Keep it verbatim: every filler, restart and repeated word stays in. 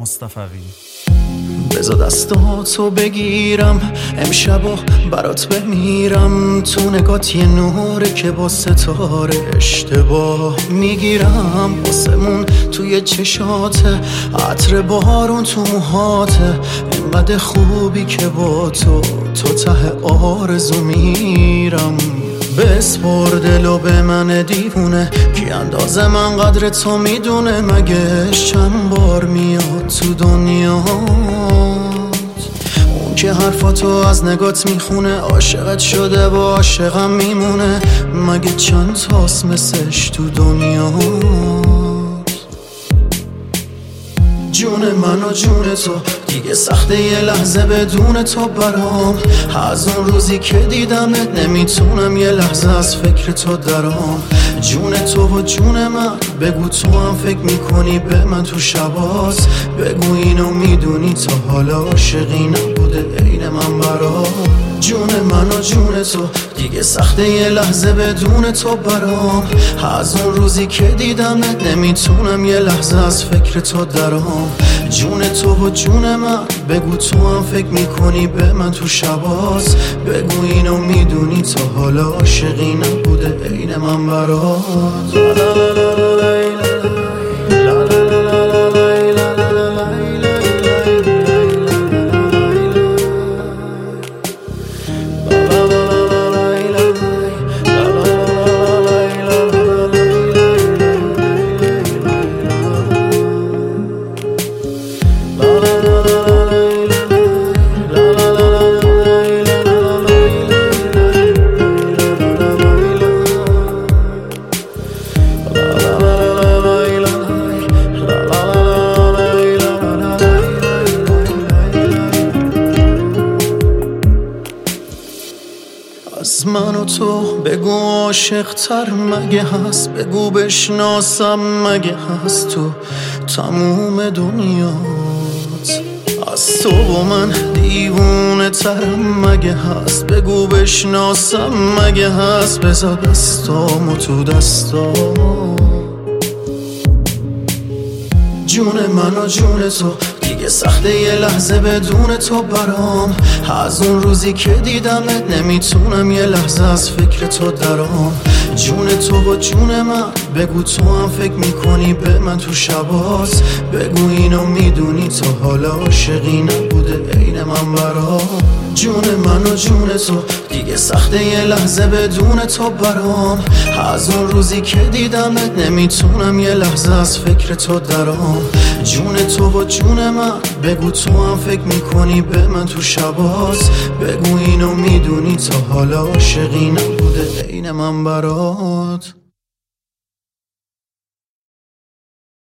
مصطفوی. بذار دستاتو بگیرم امشب و برات بمیرم، تو نگات یه نوره که با ستاره اشتباه میگیرم، واسمون توی چشاته عطر بارون تو موهاته، اینقدر خوبی که با تو تو ته آرزو میرم. بسپر دلو به من دیوونه، کی اندازه من قدر تو میدونه، مگهش چند بار میاد تو دنیات، اون که حرفاتو از نگات میخونه، عاشقت شده و عاشقم میمونه، مگه چند تاست مثلش تو دنیات. جون من و جون تو دیگه سخته یه لحظه بدون تو برام، از اون روزی که دیدمت نمیتونم یه لحظه از فکر تو درام. جون تو و جون من، بگو تو هم فکر میکنی به من تو شباست، بگو اینو میدونی تا حالا عاشقی نبوده عین من برام. جون من و جون تو دیگه سخته یه لحظه بدون تو برام، از اون روزی که دیدمت نمیتونم یه لحظه از فکر تو درام. جون تو و جون من، بگو تو هم فکر میکنی به من تو شباست، بگو اینو میدونی تا حالا عاشقی نبوده عین من برات. از من و تو بگو عاشق تر مگه هست، بگو بشناسم مگه هست تو تموم دنیات، از تو و من دیوونه ترم مگه هست، بگو بشناسم مگه هست، بذار دستامو تو دستام. جون من و جون تو دیگه سخته یه لحظه بدون تو برام، از اون روزی که دیدمت نمیتونم یه لحظه از فکر تو درام. جون تو و جون من، بگو تو هم فکر میکنی به من تو شباست، بگو اینو میدونی تا حالا عاشقی نبوده عین من برات. جون من و جون تو دیگه سخته یه لحظه بدون تو برام، از اون روزی که دیدمت نمیتونم یه لحظه از فکر تو درام. جون تو و جون من، بگو تو هم فکر میکنی به من تو شباست، بگو اینو میدونی تا حالا عاشقی نبوده عین من برات.